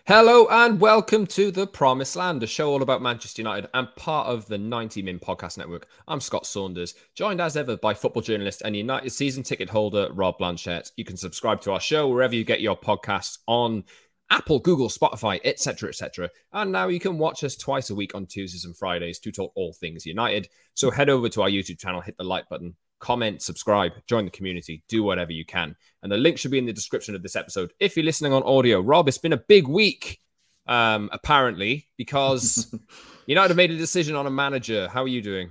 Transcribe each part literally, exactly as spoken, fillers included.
Hello and welcome to The Promised Land, a show all about Manchester United and part of the ninety min podcast network. I'm Scott Saunders, joined as ever by football journalist and United season ticket holder Rob Blanchett. You can subscribe to our show wherever you get your podcasts on Apple, Google, Spotify, et cetera, et cetera. And now you can watch us twice a week on Tuesdays and Fridays to talk all things United. So head over to our YouTube channel, hit the like button, comment, subscribe, join the community, do whatever you can. And the link should be in the description of this episode. If you're listening on audio, Rob, it's been a big week, um, apparently, because United have made a decision on a manager. How are you doing?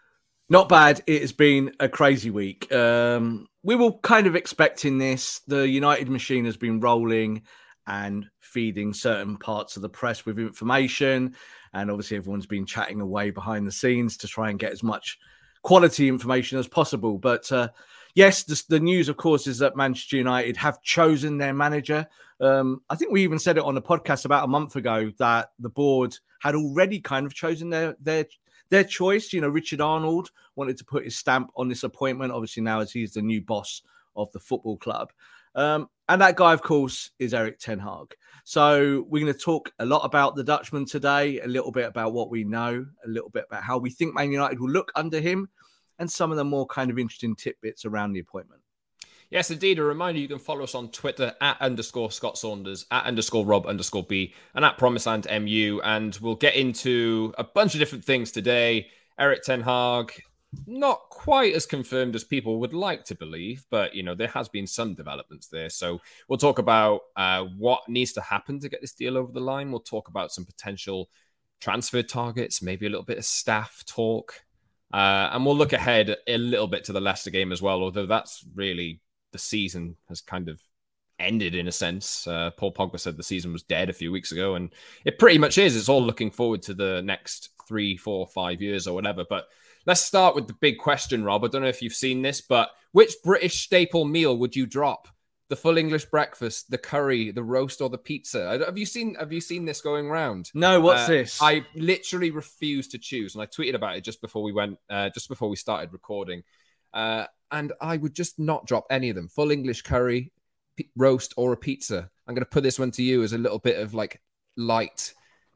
Not bad. It has been a crazy week. Um, we were kind of expecting this. The United machine has been rolling and feeding certain parts of the press with information. And obviously everyone's been chatting away behind the scenes to try and get as much quality information as possible. But uh, yes, the, the news, of course, is that Manchester United have chosen their manager. Um, I think we even said it on the podcast about a month ago that the board had already kind of chosen their their their choice. You know, Richard Arnold wanted to put his stamp on this appointment, obviously now as he's the new boss of the football club. Um, and that guy, of course, is Erik ten Hag. So we're going to talk a lot about the Dutchman today, a little bit about what we know, a little bit about how we think Man United will look under him, and some of the more kind of interesting tidbits around the appointment. Yes, indeed. A reminder, you can follow us on Twitter at underscore Scott Saunders, at underscore Rob underscore B, and at Promiseland M U. And we'll get into a bunch of different things today. Erik ten Hag, not quite as confirmed as people would like to believe, but, you know, there has been some developments there. So we'll talk about uh, what needs to happen to get this deal over the line. We'll talk about some potential transfer targets, maybe a little bit of staff talk. Uh, and we'll look ahead a little bit to the Leicester game as well, although that's really the season has kind of ended in a sense. Uh, Paul Pogba said the season was dead a few weeks ago, and it pretty much is. It's all looking forward to the next three, four, five years or whatever. But let's start with the big question, Rob. I don't know if you've seen this, but which British staple meal would you drop? The full English breakfast, the curry, the roast, or the pizza? Have you seen Have you seen this going round? No, what's uh, this? I literally refuse to choose, and I tweeted about it just before we went, uh, just before we started recording. Uh, and I would just not drop any of them. Full English curry, p- roast, or a pizza. I'm going to put this one to you as a little bit of like light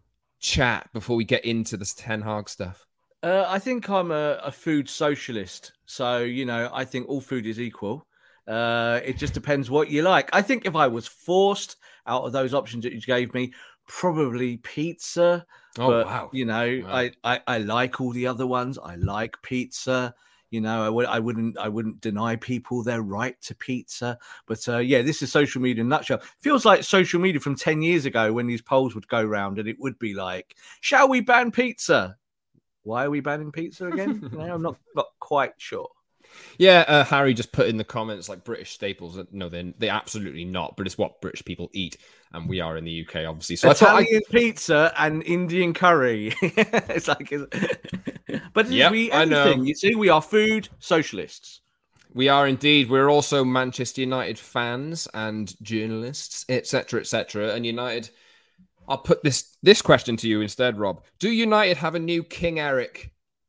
chat before we get into this Ten Hag stuff. Uh, I think I'm a, a food socialist. So, you know, I think all food is equal. Uh, it just depends what you like. I think if I was forced out of those options that you gave me, probably pizza. Oh, but, wow. You know, Wow. I, I, I like all the other ones. I like pizza. You know, I, w- I wouldn't I wouldn't deny people their right to pizza. But uh, yeah, this is social media in a nutshell. Feels like social media from ten years ago when these polls would go round and it would be like, shall we ban pizza? Why are we banning pizza again? You know, I'm not, not quite sure. Yeah, uh, Harry just put in the comments like British staples. No, they're, they're absolutely not, but it's what British people eat. And we are in the U K, obviously. So Italian I I... pizza and Indian curry. It's like, it's... but Yep, we I know. everything. You see, we are food socialists. We are indeed. We're also Manchester United fans and journalists, et cetera, et cetera. And United, I'll put this this question to you instead, Rob. Do United have a new King Erik?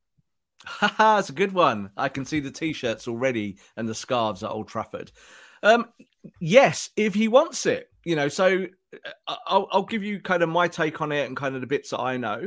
Haha, it's a good one. I can see the t-shirts already and the scarves at Old Trafford. Um, yes, if he wants it, you know. So uh, I'll, I'll give you kind of my take on it and kind of the bits that I know.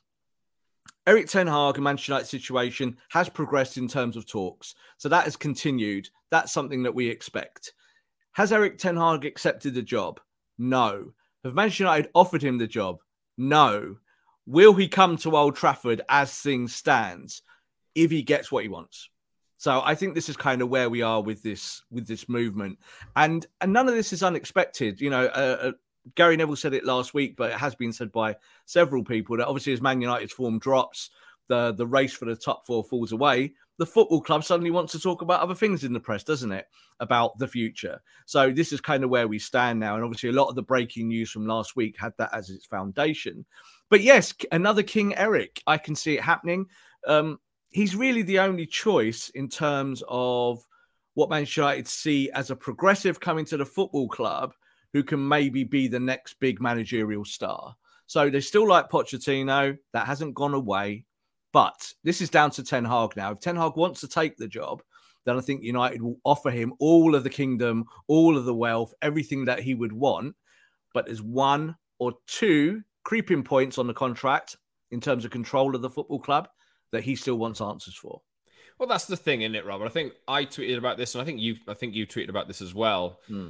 Erik ten Hag and Manchester United situation has progressed in terms of talks, so that has continued. That's something that we expect. Has Erik ten Hag accepted the job? No. Have Manchester United offered him the job? No. Will he come to Old Trafford as things stands? If he gets what he wants. So I think this is kind of where we are with this with this movement. And and none of this is unexpected. You know, uh, uh, Gary Neville said it last week, but it has been said by several people that obviously as Man United's form drops, the, the race for the top four falls away, the football club suddenly wants to talk about other things in the press, doesn't it? About the future. So this is kind of where we stand now. And obviously a lot of the breaking news from last week had that as its foundation. But yes, another King Erik. I can see it happening. Um, He's really the only choice in terms of what Manchester United see as a progressive coming to the football club who can maybe be the next big managerial star. So they still like Pochettino. That hasn't gone away. But this is down to Ten Hag now. If Ten Hag wants to take the job, then I think United will offer him all of the kingdom, all of the wealth, everything that he would want. But there's one or two creeping points on the contract in terms of control of the football club that he still wants answers for? Well, that's the thing, isn't it, Robert? I think I tweeted about this, and I think you, I think you tweeted about this as well. Hmm.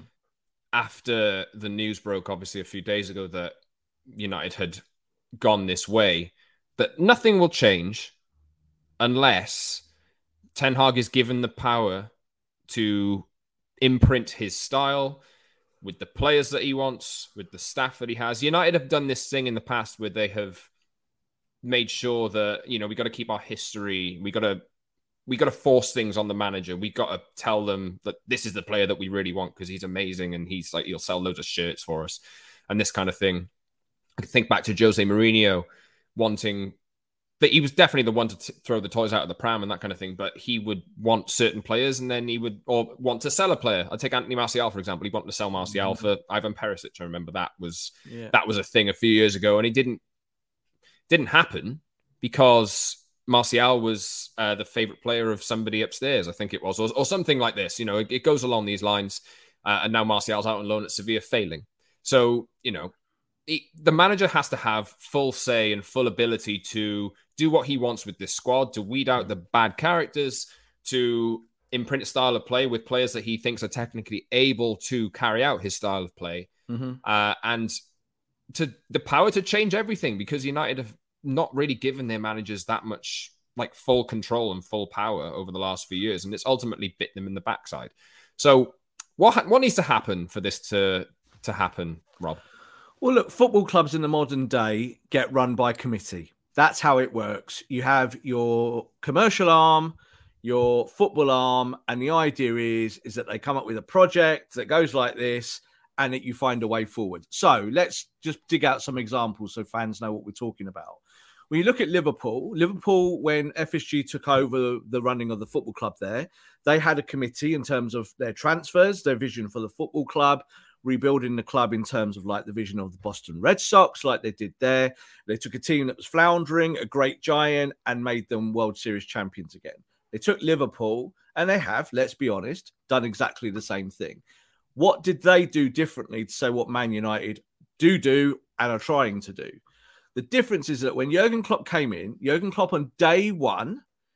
After the news broke, obviously a few days ago, that United had gone this way, that nothing will change unless Ten Hag is given the power to imprint his style with the players that he wants, with the staff that he has. United have done this thing in the past where they have made sure that, you know, we got to keep our history. We got to we got to force things on the manager. We got to tell them that this is the player that we really want because he's amazing and he's like, he'll sell loads of shirts for us and this kind of thing. I can think back to Jose Mourinho wanting that he was definitely the one to t- throw the toys out of the pram and that kind of thing, but he would want certain players and then he would or want to sell a player. I'll take Anthony Martial, for example. He wanted to sell Martial mm-hmm. for Ivan Perisic. I remember that was yeah. that was a thing a few years ago and it didn't didn't happen because Martial was uh, the favorite player of somebody upstairs, I think it was, or, or something like this. You know, it, it goes along these lines. Uh, and now Martial's out on loan at Sevilla failing. So, you know, he, the manager has to have full say and full ability to do what he wants with this squad, to weed out the bad characters, to imprint a style of play with players that he thinks are technically able to carry out his style of play. Mm-hmm. Uh, and to the power to change everything because United have not really given their managers that much like full control and full power over the last few years. And it's ultimately bit them in the backside. So what what needs to happen for this to, to happen, Rob? Well, look, football clubs in the modern day get run by committee. That's how it works. You have your commercial arm, your football arm, and the idea is, is that they come up with a project that goes like this and that you find a way forward. So let's just dig out some examples so fans know what we're talking about. When you look at Liverpool, Liverpool, when F S G took over the running of the football club there, they had a committee in terms of their transfers, their vision for the football club, rebuilding the club in terms of like the vision of the Boston Red Sox, like they did there. They took a team that was floundering, a great giant, and made them World Series champions again. They took Liverpool, and they have, let's be honest, done exactly the same thing. What did they do differently to say what Man United do do and are trying to do? The difference is that when Jurgen Klopp came in, Jurgen Klopp on day one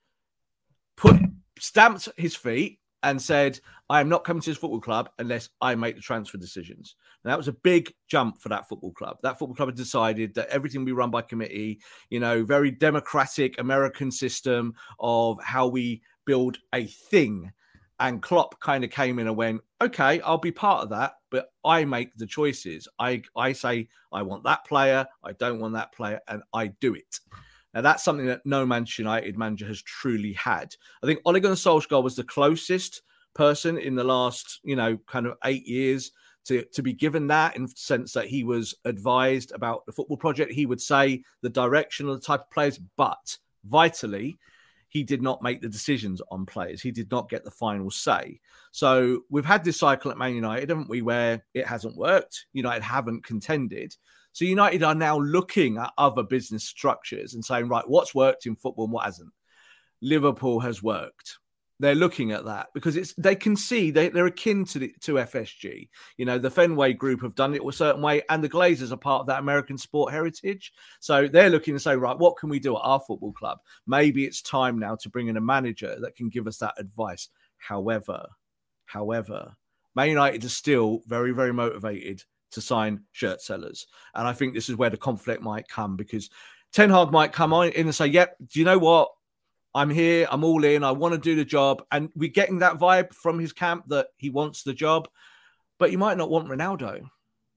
put stamped his feet and said, I am not coming to this football club unless I make the transfer decisions. And that was a big jump for that football club. That football club had decided that everything will be run by committee, you know, very democratic American system of how we build a thing. And Klopp kind of came in and went, okay, I'll be part of that, but I make the choices. I, I say, I want that player, I don't want that player, and I do it. Now, that's something that no Manchester United manager has truly had. I think Ole Gunnar Solskjaer was the closest person in the last, you know, kind of eight years to, to be given that, in the sense that he was advised about the football project. He would say the direction of the type of players, but vitally, he did not make the decisions on players. He did not get the final say. So we've had this cycle at Man United, haven't we, where it hasn't worked. United haven't contended. So United are now looking at other business structures and saying, right, what's worked in football and what hasn't? Liverpool has worked. They're looking at that because it's they can see they, they're akin to the, to F S G. You know, the Fenway Group have done it a certain way, and the Glazers are part of that American sport heritage. So they're looking to say, right, what can we do at our football club? Maybe it's time now to bring in a manager that can give us that advice. However, however, Man United is still very, very motivated to sign shirt sellers. And I think this is where the conflict might come, because Ten Hag might come on in and say, yep, do you know what? I'm here, I'm all in, I want to do the job. And we're getting that vibe from his camp that he wants the job, but you might not want Ronaldo.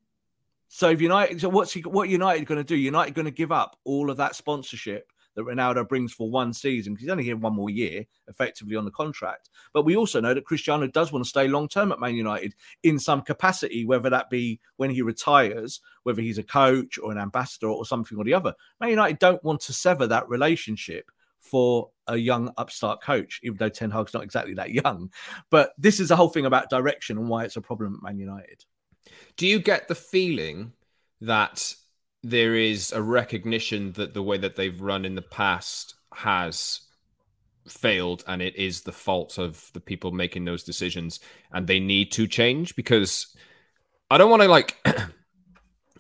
So if United, so what's he, what United going to do? United going to give up all of that sponsorship that Ronaldo brings for one season, because he's only here one more year, effectively on the contract. But we also know that Cristiano does want to stay long-term at Man United in some capacity, whether that be when he retires, whether he's a coach or an ambassador or something or the other. Man United don't want to sever that relationship for a young upstart coach, even though Ten Hag's not exactly that young. But this is the whole thing about direction and why it's a problem at Man United. Do you get the feeling that there is a recognition that the way that they've run in the past has failed and it is the fault of the people making those decisions and they need to change? Because I don't want to like...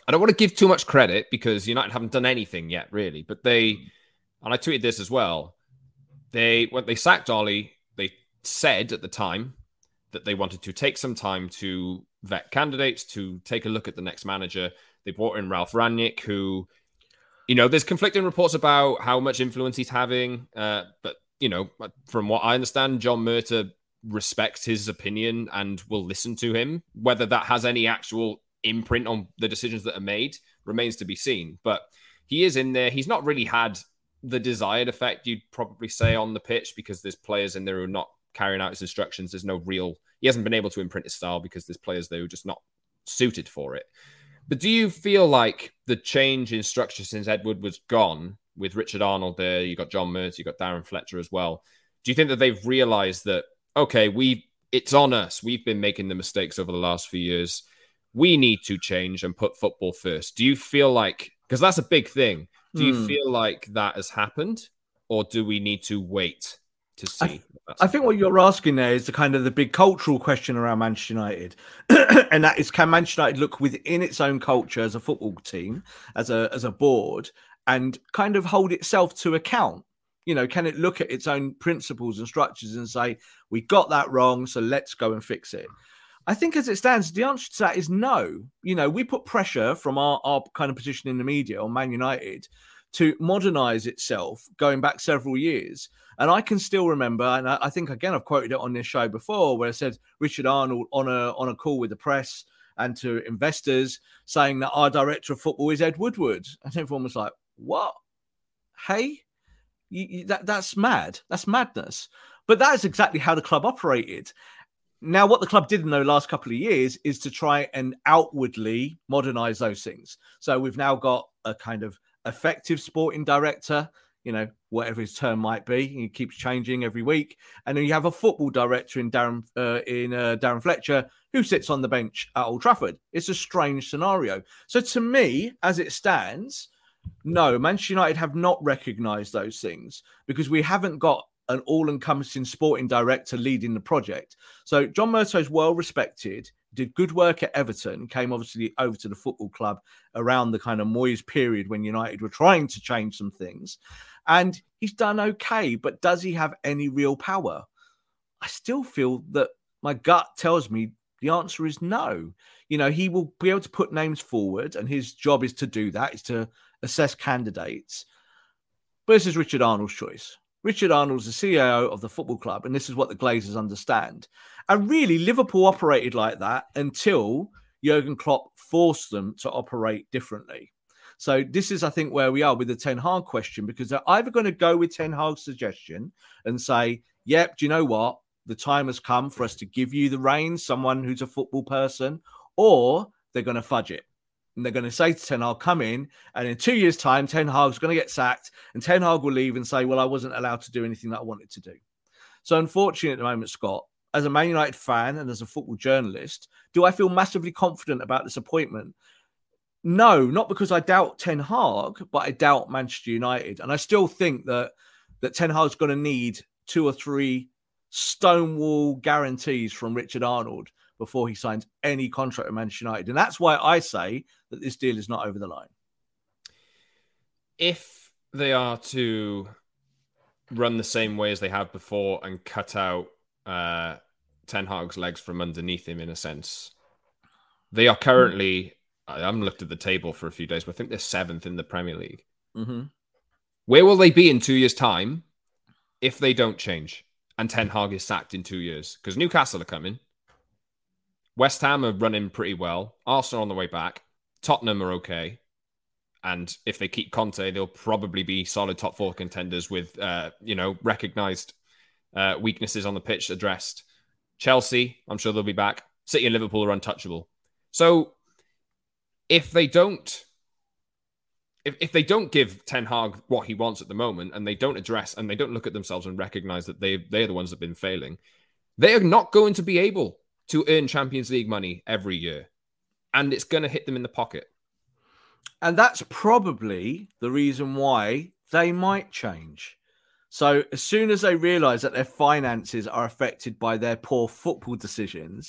I don't want to give too much credit because United haven't done anything yet, really. But they, and I tweeted this as well, they when they sacked Ollie, they said at the time that they wanted to take some time to vet candidates, to take a look at the next manager. They brought in Ralph Rangnick, who, you know, there's conflicting reports about how much influence he's having. Uh, but, you know, from what I understand, John Murtagh respects his opinion and will listen to him. Whether that has any actual imprint on the decisions that are made remains to be seen. But he is in there. He's not really had the desired effect, you'd probably say, on the pitch, because there's players in there who are not carrying out his instructions. There's no real, he hasn't been able to imprint his style because there's players there who are just not suited for it. But do you feel like the change in structure since Ed Woodward's gone, with Richard Arnold there, you got John Murtagh, you got Darren Fletcher as well, do you think that they've realised that, okay, we it's on us, we've been making the mistakes over the last few years, we need to change and put football first? Do you feel like, because that's a big thing, do you mm. feel like that has happened, or do we need to wait to see? I, I think what you're asking there is the kind of the big cultural question around Manchester United. And that is, can Manchester United look within its own culture as a football team, as a as a board, and kind of hold itself to account? You know, can it look at its own principles and structures and say, we got that wrong, so let's go and fix it? I think as it stands, the answer to that is no. You know, we put pressure from our, our kind of position in the media on Man United to modernise itself going back several years. And I can still remember, and I, I think, again, I've quoted it on this show before, where I said Richard Arnold on a on a call with the press and to investors saying that our director of football is Ed Woodward. And everyone was like, what? Hey, you, you, that that's mad. That's madness. But that is exactly how the club operated. Now, what the club did in the last couple of years is to try and outwardly modernise those things. So we've now got a kind of effective sporting director, you know, whatever his term might be. He keeps changing every week. And then you have a football director in Darren uh, in uh, Darren Fletcher, who sits on the bench at Old Trafford. It's a strange scenario. So to me, as it stands, no, Manchester United have not recognised those things because we haven't got an all-encompassing sporting director leading the project. So John Murtagh is well-respected, did good work at Everton, came obviously over to the football club around the kind of Moyes period when United were trying to change some things. And he's done okay, but does he have any real power? I still feel that my gut tells me the answer is no. You know, he will be able to put names forward, and his job is to do that, is to assess candidates. But this is Richard Arnold's choice. Richard Arnold's the C E O of the football club, and this is what the Glazers understand. And really, Liverpool operated like that until Jurgen Klopp forced them to operate differently. So this is, I think, where we are with the Ten Hag question, because they're either going to go with Ten Hag's suggestion and say, yep, do you know what? The time has come for us to give you the reins, someone who's a football person, or they're going to fudge it. And they're going to say to Ten Hag, come in, and in two years' time, Ten Hag's going to get sacked, and Ten Hag will leave and say, well, I wasn't allowed to do anything that I wanted to do. So unfortunately at the moment, Scott, as a Man United fan and as a football journalist, do I feel massively confident about this appointment? No, not because I doubt Ten Hag, but I doubt Manchester United. And I still think that, that Ten Hag's going to need two or three stonewall guarantees from Richard Arnold before he signs any contract with Manchester United. And that's why I say that this deal is not over the line. If they are to run the same way as they have before and cut out uh, Ten Hag's legs from underneath him, in a sense, they are currently, I haven't looked at the table for a few days, but I think they're seventh in the Premier League. Mm-hmm. Where will they be in two years' time if they don't change and Ten Hag is sacked in two years? Because Newcastle are coming. West Ham are running pretty well. Arsenal on the way back. Tottenham are okay. And if they keep Conte, they'll probably be solid top four contenders with, uh, you know, recognised uh, weaknesses on the pitch addressed. Chelsea, I'm sure they'll be back. City and Liverpool are untouchable. So if they don't, if, if they don't give Ten Hag what he wants at the moment, and they don't address and they don't look at themselves and recognise that they they're the ones that have been failing, they are not going to be able to earn Champions League money every year. And it's going to hit them in the pocket. And that's probably the reason why they might change. So as soon as they realise that their finances are affected by their poor football decisions,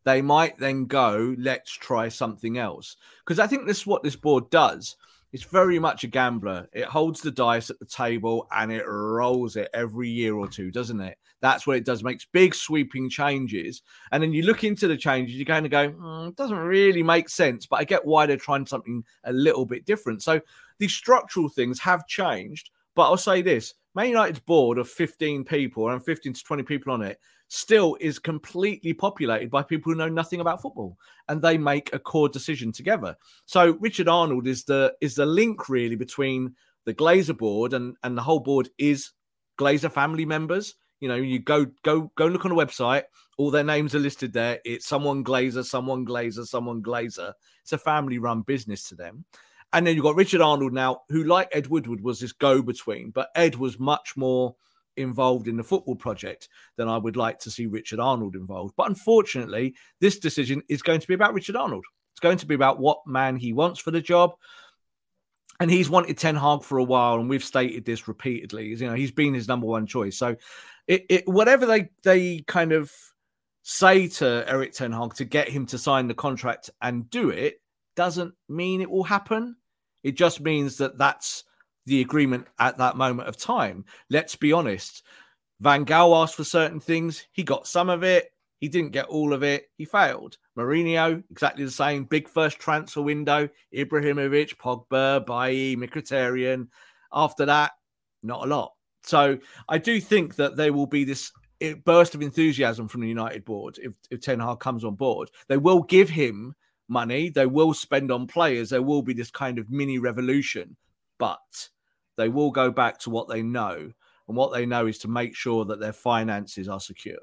they might then go, let's try something else. Because I think this is what this board does. It's very much a gambler. It holds the dice at the table and it rolls it every year or two, doesn't it? That's what it does. Makes big sweeping changes. And then you look into the changes, you're going to go, mm, it doesn't really make sense, but I get why they're trying something a little bit different. So these structural things have changed. But I'll say this, Man United's board of fifteen people, around fifteen to twenty people on it, still is completely populated by people who know nothing about football, and they make a core decision together. So Richard Arnold is the is the link really between the Glazer board and, and the whole board is Glazer family members. You know, you go go go look on the website, all their names are listed there. It's someone Glazer, someone Glazer, someone Glazer. It's a family-run business to them. And then you've got Richard Arnold now, who, like Ed Woodward, was this go-between, but Ed was much more involved in the football project than I would like to see Richard Arnold involved. But unfortunately, this decision is going to be about Richard Arnold. It's going to be about what man he wants for the job. And he's wanted Ten Hag for a while, and we've stated this repeatedly. You know, he's been his number one choice. So it, it whatever they they kind of say to Erik Ten Hag to get him to sign the contract and do it doesn't mean it will happen. It just means that that's the agreement at that moment of time. Let's be honest. Van Gaal asked for certain things. He got some of it. He didn't get all of it. He failed. Mourinho, exactly the same. Big first transfer window. Ibrahimovic, Pogba, Bailly, Mkhitaryan. After that, not a lot. So I do think that there will be this burst of enthusiasm from the United board if, if Ten Hag comes on board. They will give him money. They will spend on players. There will be this kind of mini revolution. But they will go back to what they know. And what they know is to make sure that their finances are secure.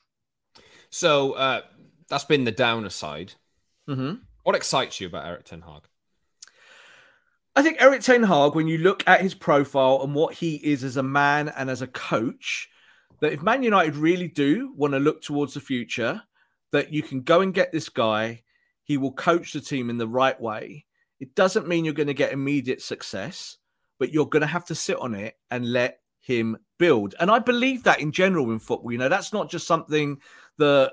So uh, that's been the downer side. Mm-hmm. What excites you about Erik Ten Hag? I think Erik Ten Hag, when you look at his profile and what he is as a man and as a coach, that if Man United really do want to look towards the future, that you can go and get this guy. He will coach the team in the right way. It doesn't mean you're going to get immediate success, but you're going to have to sit on it and let him build. And I believe that in general in football. You know, that's not just something that,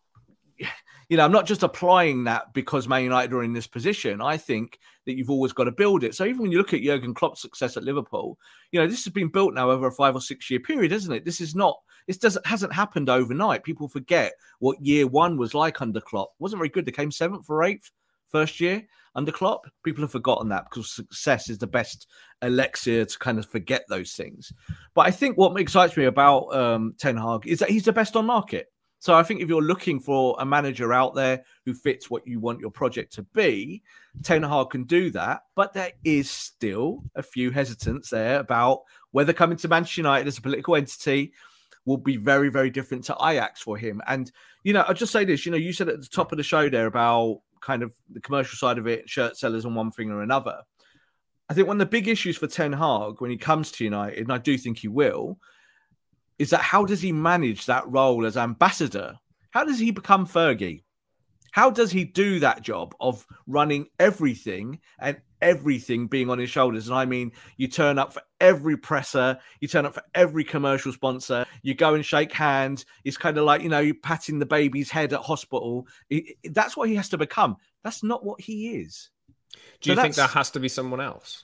you know, I'm not just applying that because Man United are in this position. I think that you've always got to build it. So even when you look at Jurgen Klopp's success at Liverpool, you know, this has been built now over a five or six year period, isn't it? This is not, this doesn't, hasn't happened overnight. People forget what year one was like under Klopp. It wasn't very good. They came seventh or eighth first year under Klopp. People have forgotten that because success is the best elixir to kind of forget those things. But I think what excites me about um, Ten Hag is that he's the best on market. So I think if you're looking for a manager out there who fits what you want your project to be, Ten Hag can do that. But there is still a few hesitance there about whether coming to Manchester United as a political entity will be very, very different to Ajax for him. And, you know, I'll just say this, you know, you said at the top of the show there about kind of the commercial side of it, shirt sellers and one thing or another. I think one of the big issues for Ten Hag when he comes to United, and I do think he will, is that how does he manage that role as ambassador? How does he become Fergie? How does he do that job of running everything and everything being on his shoulders? And I mean, you turn up for every presser, you turn up for every commercial sponsor, you go and shake hands. It's kind of like, you know, you patting the baby's head at hospital. It, it, that's what he has to become. That's not what he is. Do you so think that has to be someone else?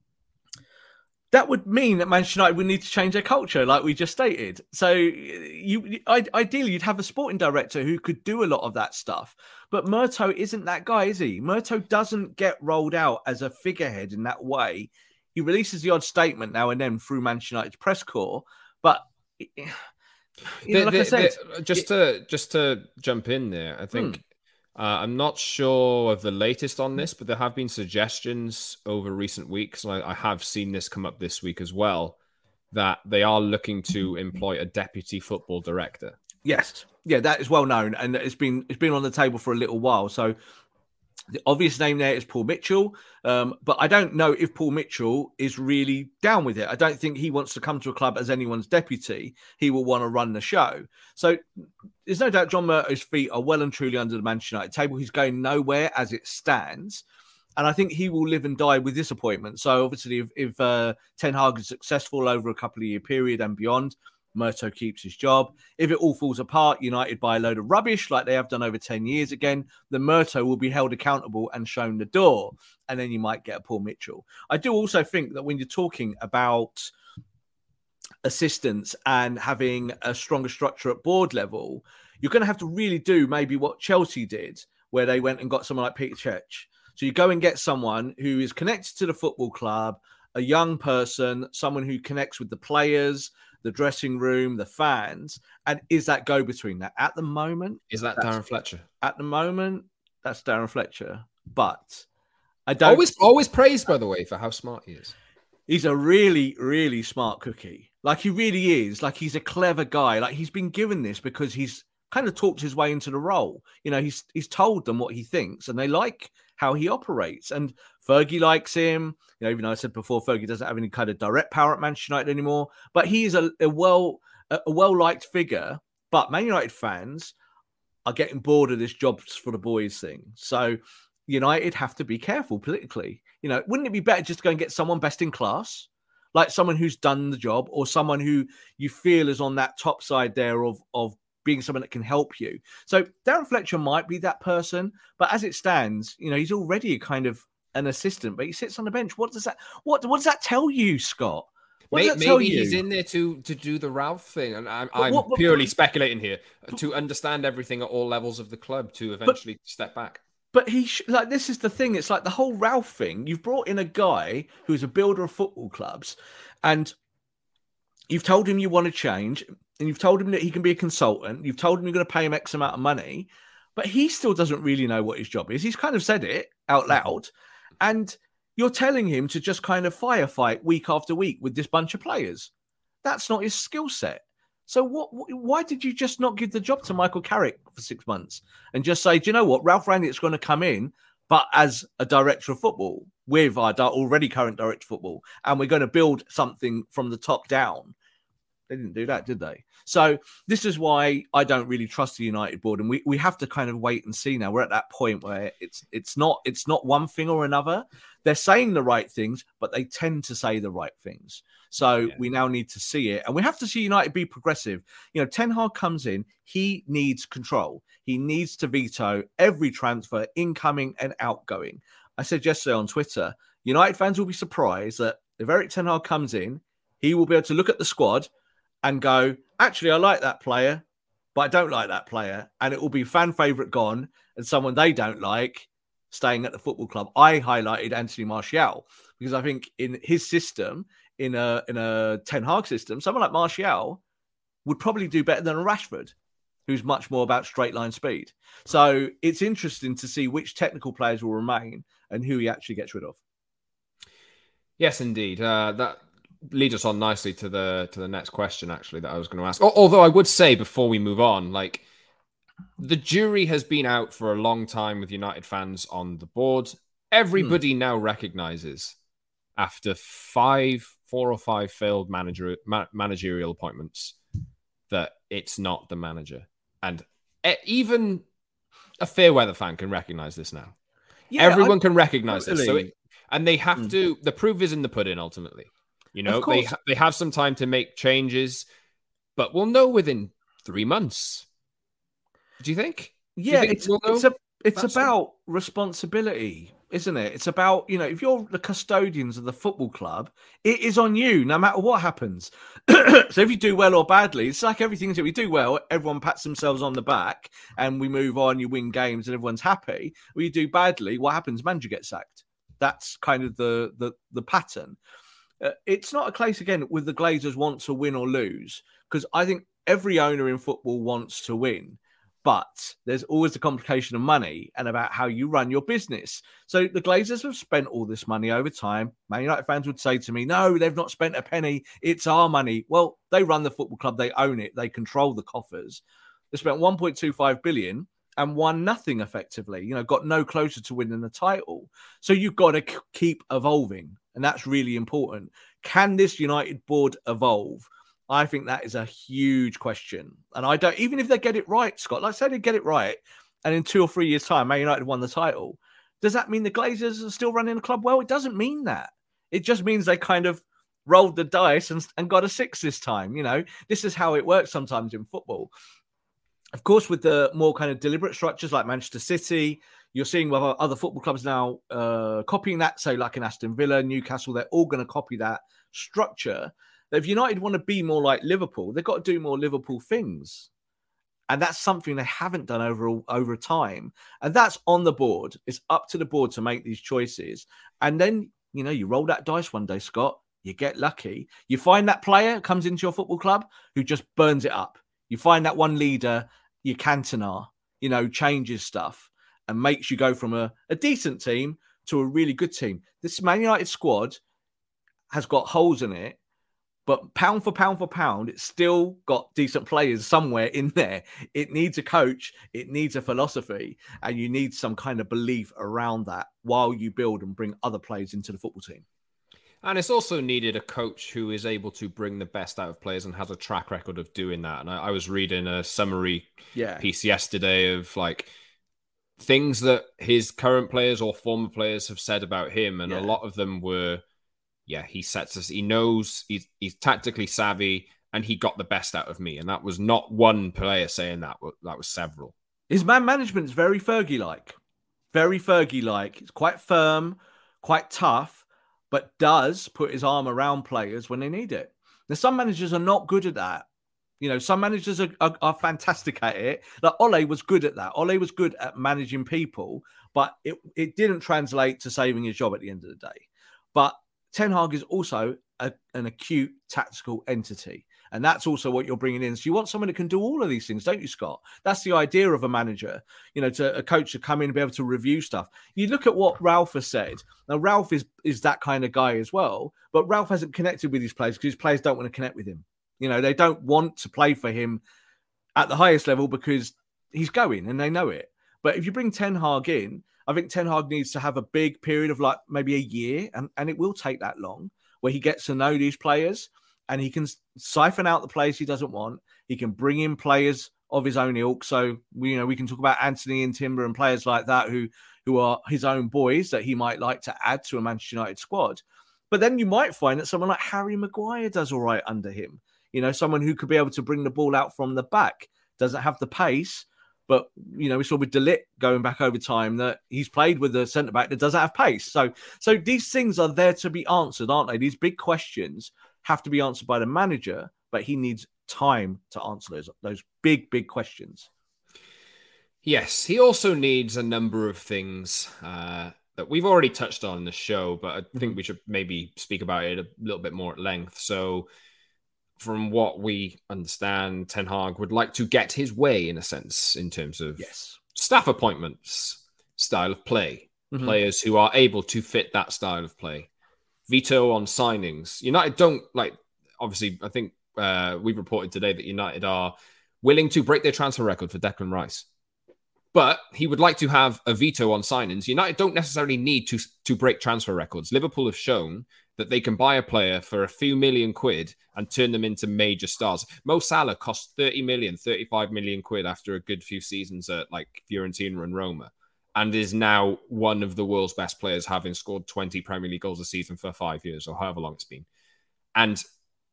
That would mean that Manchester United would need to change their culture, like we just stated. So, you ideally, you'd have a sporting director who could do a lot of that stuff. But Murto isn't that guy, is he? Murto doesn't get rolled out as a figurehead in that way. He releases the odd statement now and then through Manchester United's press corps. But, you know, like the, I said... The, just, to, just to jump in there, I think... Hmm. Uh, I'm not sure of the latest on this, but there have been suggestions over recent weeks, and I, I have seen this come up this week as well, that they are looking to employ a deputy football director. Yes. Yeah, that is well known, and it's been it's been on the table for a little while. So the obvious name there is Paul Mitchell, um, but I don't know if Paul Mitchell is really down with it. I don't think he wants to come to a club as anyone's deputy. He will want to run the show. So there's no doubt John Murto's feet are well and truly under the Manchester United table. He's going nowhere as it stands. And I think he will live and die with this appointment. So obviously, if, if uh, Ten Hag is successful over a couple of year period and beyond, Murto keeps his job. If it all falls apart, United buy a load of rubbish like they have done over ten years again, then Murto will be held accountable and shown the door. And then you might get a Paul Mitchell. I do also think that when you're talking about assistants and having a stronger structure at board level, you're going to have to really do maybe what Chelsea did, where they went and got someone like Peter Cech. So you go and get someone who is connected to the football club, a young person, someone who connects with the players, the dressing room, the fans, and is that go-between that? At the moment... Is that Darren Fletcher? At the moment, that's Darren Fletcher. But I don't... Always, always praised, by the way, for how smart he is. He's a really, really smart cookie. Like, he really is. Like, he's a clever guy. Like, he's been given this because he's kind of talked his way into the role. You know, he's he's told them what he thinks, and they like how he operates. And Fergie likes him. You know, even though I said before, Fergie doesn't have any kind of direct power at Manchester United anymore. But he is a, a well a well-liked figure. But Man United fans are getting bored of this jobs for the boys thing. So United have to be careful politically. You know, wouldn't it be better just to go and get someone best in class? Like someone who's done the job, or someone who you feel is on that top side there of, of being someone that can help you. So Darren Fletcher might be that person, but as it stands, you know, he's already a kind of an assistant, but he sits on the bench. What does that what what does that tell you, Scott? What maybe maybe he's in there to to do the Ralph thing, and I'm, I'm what, what, purely what, speculating here, to understand everything at all levels of the club, to eventually but, step back. But he sh- like this is the thing. It's like the whole Ralph thing. You've brought in a guy who's a builder of football clubs, and you've told him you want to change, and you've told him that he can be a consultant. You've told him you're going to pay him X amount of money, but he still doesn't really know what his job is. He's kind of said it out loud, and you're telling him to just kind of firefight week after week with this bunch of players. That's not his skill set. So what? Why did you just not give the job to Michael Carrick for six months and just say, do you know what? Ralph Rangnick's going to come in, but as a director of football with our already current director of football, and we're going to build something from the top down. They didn't do that, did they? So this is why I don't really trust the United board, and we, we have to kind of wait and see now. We're at that point where it's it's not it's not one thing or another. They're saying the right things, but they tend to say the right things. So yeah. we now need to see it, and we have to see United be progressive. You know, Ten Hag comes in, he needs control. He needs to veto every transfer, incoming and outgoing. I said yesterday on Twitter, United fans will be surprised that if Erik Ten Hag comes in, he will be able to look at the squad and go, actually, I like that player, but I don't like that player. And it will be fan favourite gone and someone they don't like staying at the football club. I highlighted Anthony Martial because I think in his system, in a in a Ten Hag system, someone like Martial would probably do better than a Rashford, who's much more about straight line speed. So it's interesting to see which technical players will remain and who he actually gets rid of. Yes, indeed. Uh, that leads us on nicely to the to the next question, actually, that I was going to ask. Although I would say before we move on, like, the jury has been out for a long time with United fans on the board. Everybody hmm. now recognizes, after five, four or five failed manager, ma- managerial appointments, that it's not the manager. And even a fair weather fan can recognize this now. Yeah, Everyone I, can recognize totally. this. So it, and they have mm. to, the proof is in the pudding, ultimately. You know, they, ha- they have some time to make changes, but we'll know within three months. Do you think? Yeah, you think it's, we'll it's, a, it's about soon? responsibility, isn't it? It's about, you know, if you're the custodians of the football club, it is on you no matter what happens. So if you do well or badly, it's like everything that we do well, everyone pats themselves on the back and we move on, you win games and everyone's happy. When you do badly, what happens? Manager gets sacked. That's kind of the the, the pattern. Uh, it's not a case, again, with the Glazers want to win or lose, because I think every owner in football wants to win. But there's always the complication of money and about how you run your business. So the Glazers have spent all this money over time. Man United fans would say to me, no, they've not spent a penny. It's our money. Well, they run the football club. They own it. They control the coffers. They spent one point two five billion and won nothing effectively, you know, got no closer to winning the title. So you've got to keep evolving. And that's really important. Can this United board evolve? I think that is a huge question. And I don't, even if they get it right, Scott, like say they get it right, and in two or three years' time, Man United won the title, does that mean the Glazers are still running the club well? It doesn't mean that. It just means they kind of rolled the dice and, and got a six this time. You know, this is how it works sometimes in football. Of course, with the more kind of deliberate structures like Manchester City, you're seeing with other football clubs now uh, copying that. So like in Aston Villa, Newcastle, they're all going to copy that structure. If United want to be more like Liverpool, they've got to do more Liverpool things. And that's something they haven't done over, over time. And that's on the board. It's up to the board to make these choices. And then, you know, you roll that dice one day, Scott, you get lucky. You find that player comes into your football club who just burns it up. You find that one leader, your Cantona, you know, changes stuff and makes you go from a, a decent team to a really good team. This Man United squad has got holes in it, but pound for pound for pound, it's still got decent players somewhere in there. It needs a coach, it needs a philosophy, and you need some kind of belief around that while you build and bring other players into the football team. And it's also needed a coach who is able to bring the best out of players and has a track record of doing that. And I, I was reading a summary yeah. piece yesterday of like things that his current players or former players have said about him. And yeah. a lot of them were, yeah, he sets us, he knows he's, he's tactically savvy and he got the best out of me. And that was not one player saying that, that was several. His man management is very Fergie-like, very Fergie-like. It's quite firm, quite tough, but does put his arm around players when they need it. Now, some managers are not good at that. You know, some managers are, are, are fantastic at it. Like Ole was good at that. Ole was good at managing people, but it, it didn't translate to saving his job at the end of the day. But Ten Hag is also a, an acute tactical entity. And that's also what you're bringing in. So you want someone that can do all of these things, don't you, Scott? That's the idea of a manager, you know, to a coach to come in and be able to review stuff. You look at what Ralph has said. Now, Ralph is, is that kind of guy as well, but Ralph hasn't connected with his players because his players don't want to connect with him. You know, they don't want to play for him at the highest level because he's going and they know it. But if you bring Ten Hag in, I think Ten Hag needs to have a big period of like maybe a year, and, and it will take that long, where he gets to know these players and he can siphon out the players he doesn't want. He can bring in players of his own ilk. So, you know, we can talk about Anthony and Timber and players like that who, who are his own boys that he might like to add to a Manchester United squad. But then you might find that someone like Harry Maguire does all right under him. You know, someone who could be able to bring the ball out from the back, doesn't have the pace. But, you know, we saw with De Ligt going back over time that he's played with a centre-back that doesn't have pace. So so these things are there to be answered, aren't they? These big questions have to be answered by the manager, but he needs time to answer those, those big, big questions. Yes, he also needs a number of things uh, that we've already touched on in the show, but I think mm-hmm. we should maybe speak about it a little bit more at length. So from what we understand, Ten Hag would like to get his way, in a sense, in terms of yes. staff appointments, style of play, mm-hmm. players who are able to fit that style of play. Veto on signings. United don't, like, obviously, I think uh, we've reported today that United are willing to break their transfer record for Declan Rice. But he would like to have a veto on signings. United don't necessarily need to, to break transfer records. Liverpool have shown that they can buy a player for a few million quid and turn them into major stars. Mo Salah cost thirty million, thirty-five million quid after a good few seasons at like Fiorentina and Roma, and is now one of the world's best players, having scored twenty Premier League goals a season for five years or however long it's been. And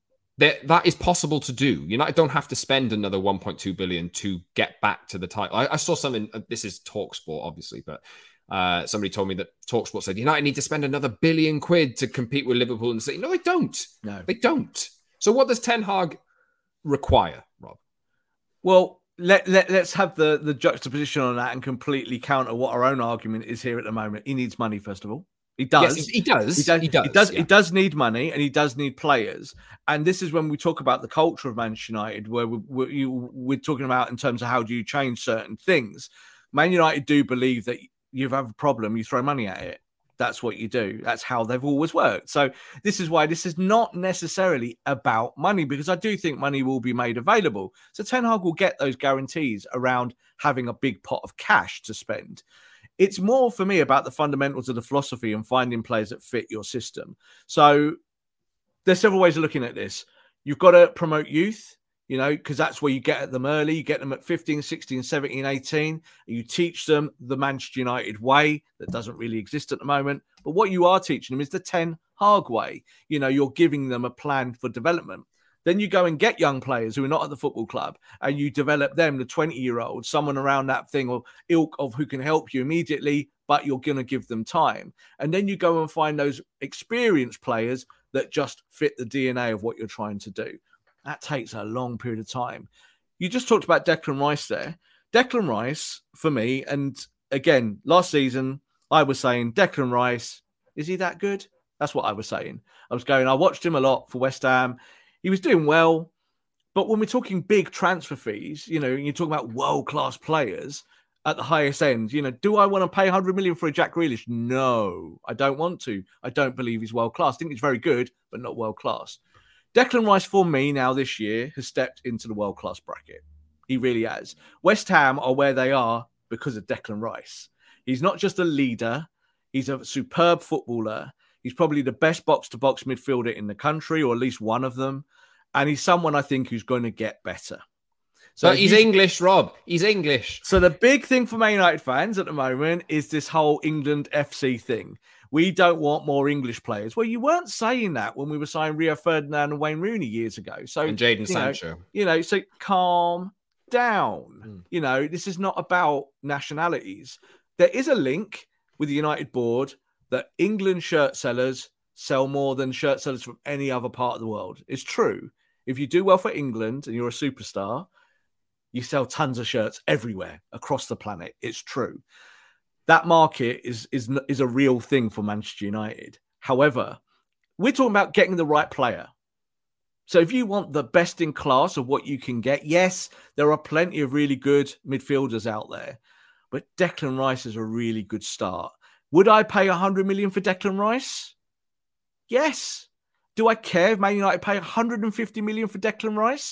that, that is possible to do. United don't have to spend another one point two billion to get back to the title. I, I saw something, this is TalkSport, obviously, but Uh, somebody told me that TalkSport said United need to spend another billion quid to compete with Liverpool and City. No, they don't. No, they don't. So what does Ten Hag require, Rob? Well, let, let, let's have the, the juxtaposition on that and completely counter what our own argument is here at the moment. He needs money, first of all. He does. Yes, he does. He does. He does. He does, yeah. he does need money and he does need players. And this is when we talk about the culture of Manchester United, where we, we, you, we're talking about in terms of how do you change certain things. Man United do believe that you have a problem, you throw money at it. That's what you do. That's how they've always worked. So this is why this is not necessarily about money, because I do think money will be made available. So Ten Hag will get those guarantees around having a big pot of cash to spend. It's more for me about the fundamentals of the philosophy and finding players that fit your system. So there's several ways of looking at this. You've got to promote youth. You know, because that's where you get at them early. You get them at fifteen, sixteen, seventeen, eighteen. And you teach them the Manchester United way that doesn't really exist at the moment. But what you are teaching them is the Ten Hague way. You know, you're giving them a plan for development. Then you go and get young players who are not at the football club and you develop them, the twenty-year-olds, someone around that thing or ilk of who can help you immediately, but you're going to give them time. And then you go and find those experienced players that just fit the D N A of what you're trying to do. That takes a long period of time. You just talked about Declan Rice there. Declan Rice, for me, and again, last season, I was saying, Declan Rice, is he that good? That's what I was saying. I was going, I watched him a lot for West Ham. He was doing well. But when we're talking big transfer fees, you know, you're talking about world-class players at the highest end, you know, do I want to pay one hundred million for a Jack Grealish? No, I don't want to. I don't believe he's world-class. I think he's very good, but not world-class. Declan Rice, for me, now this year, has stepped into the world-class bracket. He really has. West Ham are where they are because of Declan Rice. He's not just a leader. He's a superb footballer. He's probably the best box-to-box midfielder in the country, or at least one of them. And he's someone I think who's going to get better. So but he's you... English, Rob. He's English. So the big thing for Man United fans at the moment is this whole England F C thing. We don't want more English players. Well, you weren't saying that when we were signing Rio Ferdinand and Wayne Rooney years ago. So and Jadon Sancho. Know, you know, so calm down. Mm. You know, this is not about nationalities. There is a link with the United board that England shirt sellers sell more than shirt sellers from any other part of the world. It's true. If you do well for England and you're a superstar, you sell tons of shirts everywhere across the planet. It's true. That market is, is, is a real thing for Manchester United. However, we're talking about getting the right player. So if you want the best in class of what you can get, yes, there are plenty of really good midfielders out there, but Declan Rice is a really good start. Would I pay one hundred million for Declan Rice? Yes. Do I care if Man United pay one hundred fifty million for Declan Rice?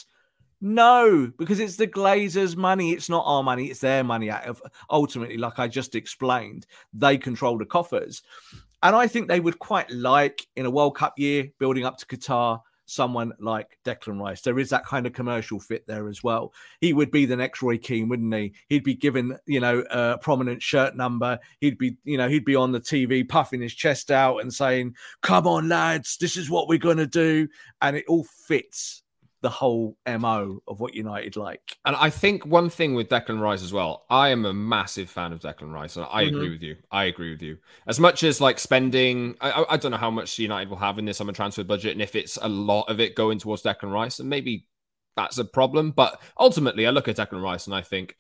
No, because it's the Glazers' money. It's not our money. It's their money. Ultimately, like I just explained, they control the coffers. And I think they would quite like, in a World Cup year, building up to Qatar, someone like Declan Rice. There is that kind of commercial fit there as well. He would be the next Roy Keane, wouldn't he? He'd be given, you know, a prominent shirt number. He'd be, you know, he'd be on the T V puffing his chest out and saying, come on, lads, this is what we're going to do. And it all fits the whole M O of what United like. And I think one thing with Declan Rice as well, I am a massive fan of Declan Rice, and I mm-hmm. agree with you. I agree with you. As much as like spending, I, I don't know how much United will have in this summer transfer budget, and if it's a lot of it going towards Declan Rice, and maybe that's a problem. But ultimately, I look at Declan Rice and I think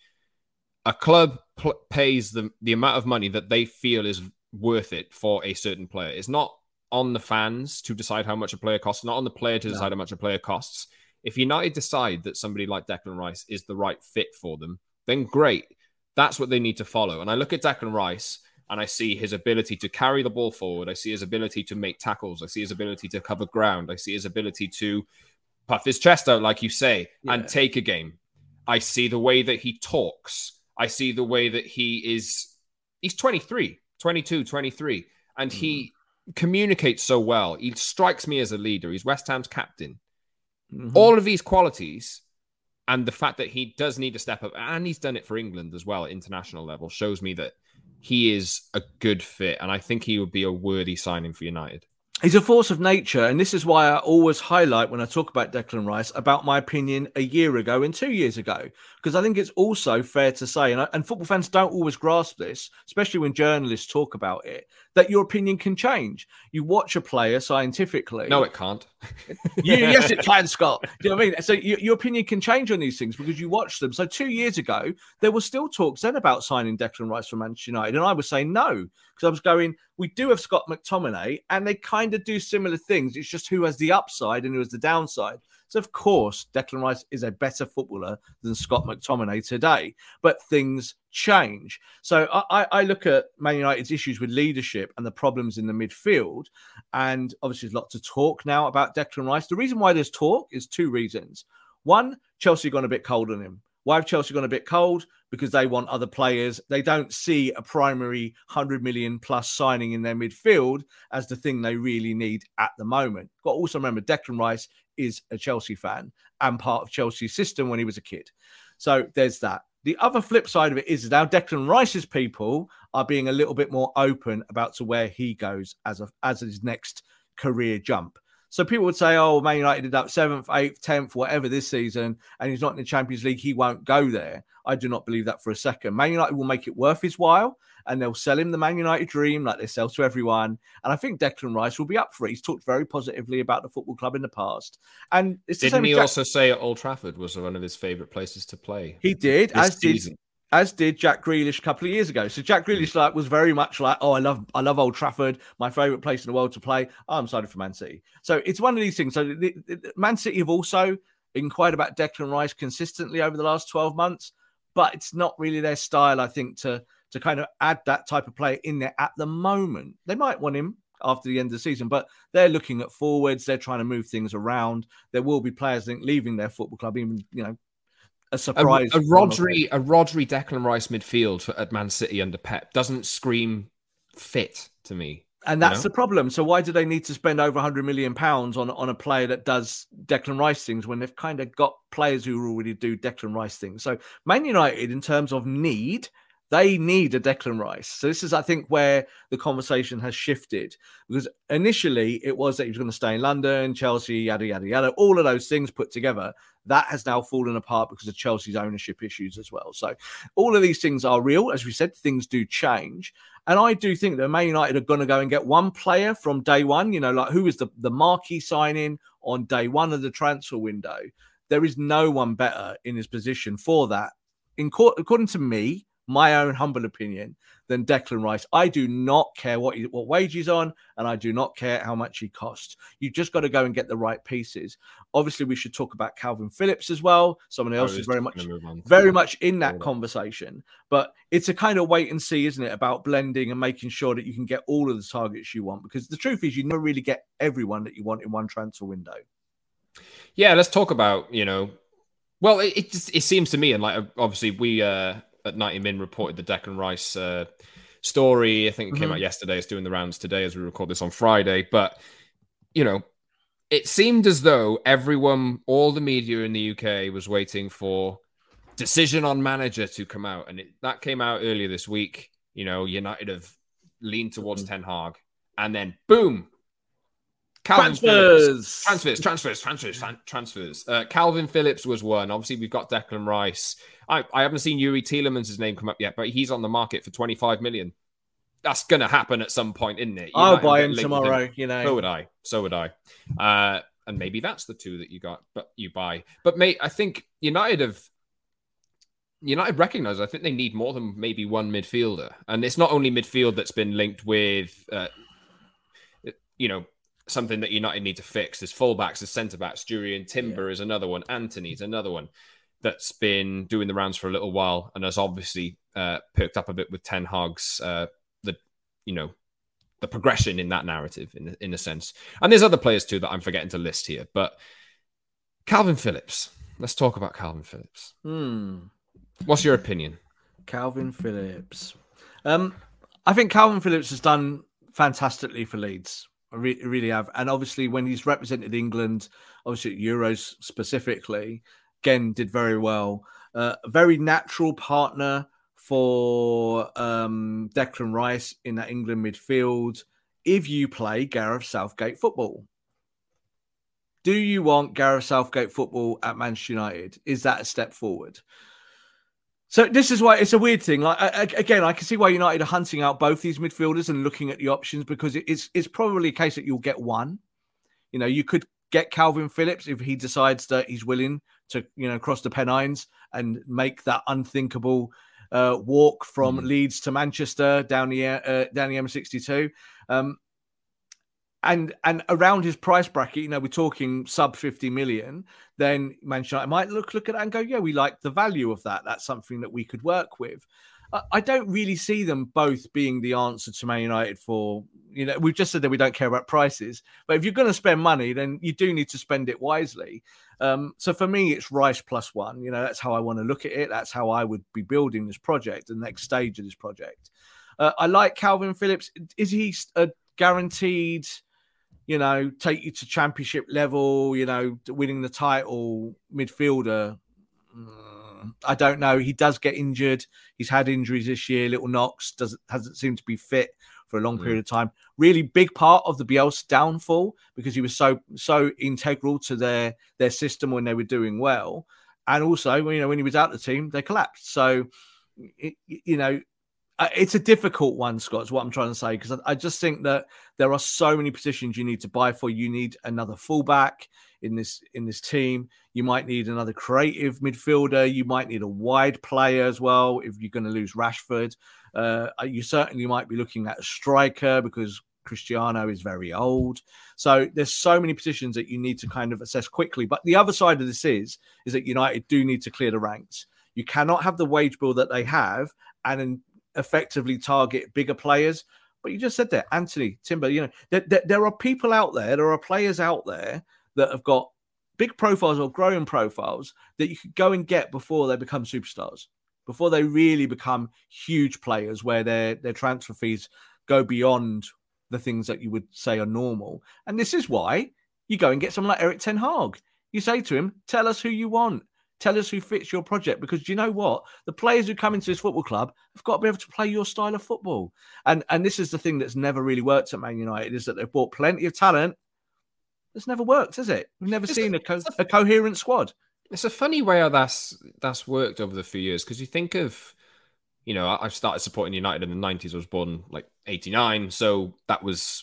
a club pl- pays the, the amount of money that they feel is worth it for a certain player. It's not on the fans to decide how much a player costs, not on the player to decide no. how much a player costs. If United decide that somebody like Declan Rice is the right fit for them, then great. That's what they need to follow. And I look at Declan Rice and I see his ability to carry the ball forward. I see his ability to make tackles. I see his ability to cover ground. I see his ability to puff his chest out, like you say, yeah. and take a game. I see the way that he talks. I see the way that he is, he's twenty-three, twenty-two, twenty-three, and mm. he communicates so well. He strikes me as a leader. He's West Ham's captain. Mm-hmm. All of these qualities and the fact that he does need to step up, and he's done it for England as well at international level, shows me that he is a good fit, and I think he would be a worthy signing for United. He's a force of nature, and this is why I always highlight when I talk about Declan Rice about my opinion a year ago and two years ago, because I think it's also fair to say, and, I, and football fans don't always grasp this, especially when journalists talk about it, that your opinion can change. You watch a player scientifically. No, it can't. you, yes, it can, Scott. Do you know what I mean? So you, your opinion can change on these things because you watch them. So two years ago, there were still talks then about signing Declan Rice from Manchester United, and I was saying no, because I was going, we do have Scott McTominay, and they kind of do similar things. It's just who has the upside and who has the downside. So, of course, Declan Rice is a better footballer than Scott McTominay today, but things change. So I, I look at Man United's issues with leadership and the problems in the midfield, and obviously there's lots of talk now about Declan Rice. The reason why there's talk is two reasons. One, Chelsea gone a bit cold on him. Why have Chelsea gone a bit cold? Because they want other players. They don't see a primary one hundred million plus signing in their midfield as the thing they really need at the moment. Got to also remember, Declan Rice is a Chelsea fan and part of Chelsea's system when he was a kid. So there's that. The other flip side of it is now Declan Rice's people are being a little bit more open about to where he goes as a, as his next career jump. So people would say, oh, Man United ended up seventh, eighth, tenth, whatever this season, and he's not in the Champions League, he won't go there. I do not believe that for a second. Man United will make it worth his while, and they'll sell him the Man United dream like they sell to everyone. And I think Declan Rice will be up for it. He's talked very positively about the football club in the past. And it's the Didn't same he Jack- also say at Old Trafford was one of his favourite places to play? He did, this as season. did as did Jack Grealish a couple of years ago. So Jack Grealish like was very much like, oh, I love I love Old Trafford, my favourite place in the world to play. Oh, I'm excited for Man City. So it's one of these things. So the, the, Man City have also inquired about Declan Rice consistently over the last twelve months, but it's not really their style, I think, to, to kind of add that type of player in there at the moment. They might want him after the end of the season, but they're looking at forwards. They're trying to move things around. There will be players, I think, leaving their football club, even, you know, a surprise. A, a Rodri, a Rodri Declan Rice midfield for, at Man City under Pep doesn't scream fit to me. And that's you know? the problem. So why do they need to spend over one hundred million pounds on, on a player that does Declan Rice things when they've kind of got players who already do Declan Rice things? So Man United, in terms of need, they need a Declan Rice. So this is, I think, where the conversation has shifted. Because initially it was that he was going to stay in London, Chelsea, yada, yada, yada. All of those things put together, that has now fallen apart because of Chelsea's ownership issues as well. So all of these things are real. As we said, things do change. And I do think that Man United are going to go and get one player from day one. You know, like who is the, the marquee signing on day one of the transfer window? There is no one better in his position for that. In, according to me, my own humble opinion, than Declan Rice. I do not care what he, what wage he's on, and I do not care how much he costs. You just got to go and get the right pieces. Obviously, we should talk about Calvin Phillips as well. Someone else is very much, very much in that conversation. But it's a kind of wait and see, isn't it, about blending and making sure that you can get all of the targets you want. Because the truth is, you never really get everyone that you want in one transfer window. Yeah, let's talk about, you know, well, it, it just it seems to me, and like obviously we uh, at ninety min reported the Declan Rice uh, story. I think it came mm-hmm. out yesterday. It's doing the rounds today as we record this on Friday. But, you know, it seemed as though everyone, all the media in the U K was waiting for decision on manager to come out. And it, that came out earlier this week. You know, United have leaned towards mm-hmm. Ten Hag. And then, boom, Calvin transfers. Phillips. Transfers, transfers, transfers, transfers. Uh, Calvin Phillips was one. Obviously, we've got Declan Rice. I, I haven't seen Yuri Tielemans' name come up yet, but he's on the market for twenty-five million. That's going to happen at some point, isn't it? I'll buy him tomorrow, you know. So would I. So would I. Uh, and maybe that's the two that you got, but you buy. But, mate, I think United have... United recognise, I think they need more than maybe one midfielder. And it's not only midfield that's been linked with, uh, you know, something that United need to fix. There's fullbacks, there's centre-backs. Jurriën Timber yeah. is another one. Antony's another one that's been doing the rounds for a little while and has obviously uh, perked up a bit with Ten Hag's, uh, the, you know, the progression in that narrative, in, in a sense. And there's other players too that I'm forgetting to list here. But Calvin Phillips. Let's talk about Calvin Phillips. Hmm. What's your opinion? Calvin Phillips. Um, I think Calvin Phillips has done fantastically for Leeds. I re- really have. And obviously when he's represented England, obviously at Euros specifically, again, did very well. Uh, a very natural partner for um, Declan Rice in that England midfield. If you play Gareth Southgate football. Do you want Gareth Southgate football at Manchester United? Is that a step forward? So this is why it's a weird thing. Like I, again, I can see why United are hunting out both these midfielders and looking at the options because it's it's probably a case that you'll get one. You know, you could get Calvin Phillips if he decides that he's willing to, you know, cross the Pennines and make that unthinkable uh, walk from mm. Leeds to Manchester down the uh, down the M sixty-two. Um, And and around his price bracket, you know, we're talking sub fifty million, then Manchester United might look, look at that and go, yeah, we like the value of that. That's something that we could work with. I, I don't really see them both being the answer to Man United for, you know, we've just said that we don't care about prices. But if you're going to spend money, then you do need to spend it wisely. Um, so for me, it's Rice plus one. You know, that's how I want to look at it. That's how I would be building this project, the next stage of this project. Uh, I like Calvin Phillips. Is he a guaranteed... you know, take you to championship level, you know, winning the title midfielder? I don't know. He does get injured. He's had injuries this year. Little Knox doesn't hasn't seemed to be fit for for a long Mm. period of time. Really big part of the Bielsa downfall because he was so so integral to their their system when they were doing well, and also you know when he was out of the team they collapsed. So it, you know. It's a difficult one, Scott, is what I'm trying to say, because I just think that there are so many positions you need to buy for. You need another fullback in this in this team. You might need another creative midfielder. You might need a wide player as well if you're going to lose Rashford. Uh, you certainly might be looking at a striker because Cristiano is very old. So there's so many positions that you need to kind of assess quickly. But the other side of this is, is that United do need to clear the ranks. You cannot have the wage bill that they have and then effectively target bigger players. But you just said that, Anthony, Timber, you know, there, there, there are people out there, there are players out there that have got big profiles or growing profiles that you could go and get before they become superstars, before they really become huge players where their, their transfer fees go beyond the things that you would say are normal. And this is why you go and get someone like Erik ten Hag. You say to him, tell us who you want. Tell us who fits your project, because do you know what? The players who come into this football club have got to be able to play your style of football. And and this is the thing that's never really worked at Man United, is that they've bought plenty of talent. It's never worked, has it? We've never it's seen a, a, co- a, a coherent squad. It's a funny way how that's that's worked over the few years, because you think of, you know, I've started supporting United in the nineties. I was born like eighty-nine, so that was